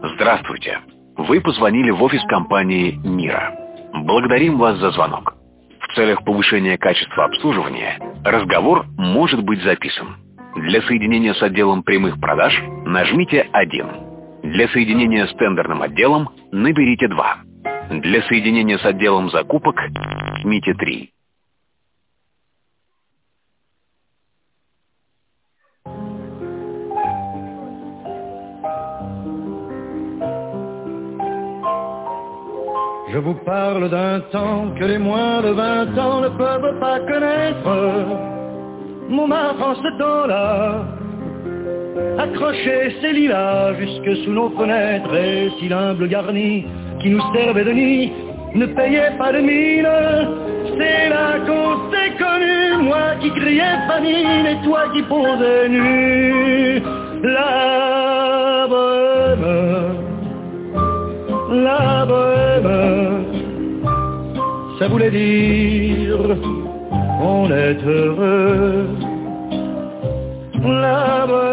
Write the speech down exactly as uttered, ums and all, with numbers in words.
Здравствуйте. Вы позвонили в офис компании «Мира». Благодарим вас за звонок. В целях повышения качества обслуживания разговор может быть записан. Для соединения с отделом прямых продаж нажмите один. Для соединения с тендерным отделом наберите два. Для соединения с отделом закупок нажмите три. Je vous parle d'un temps que les moins de vingt ans ne peuvent pas connaître. Montmartre en ce temps-là accrochait ses lilas jusque sous nos fenêtres, et si l'humble garni qui nous servait de nid ne payait pas de mine, c'est là qu'on s'est connus, moi qui criais famine et toi qui posais nu. La bohème, la bohème, ça voulait dire on est heureux. La bohème,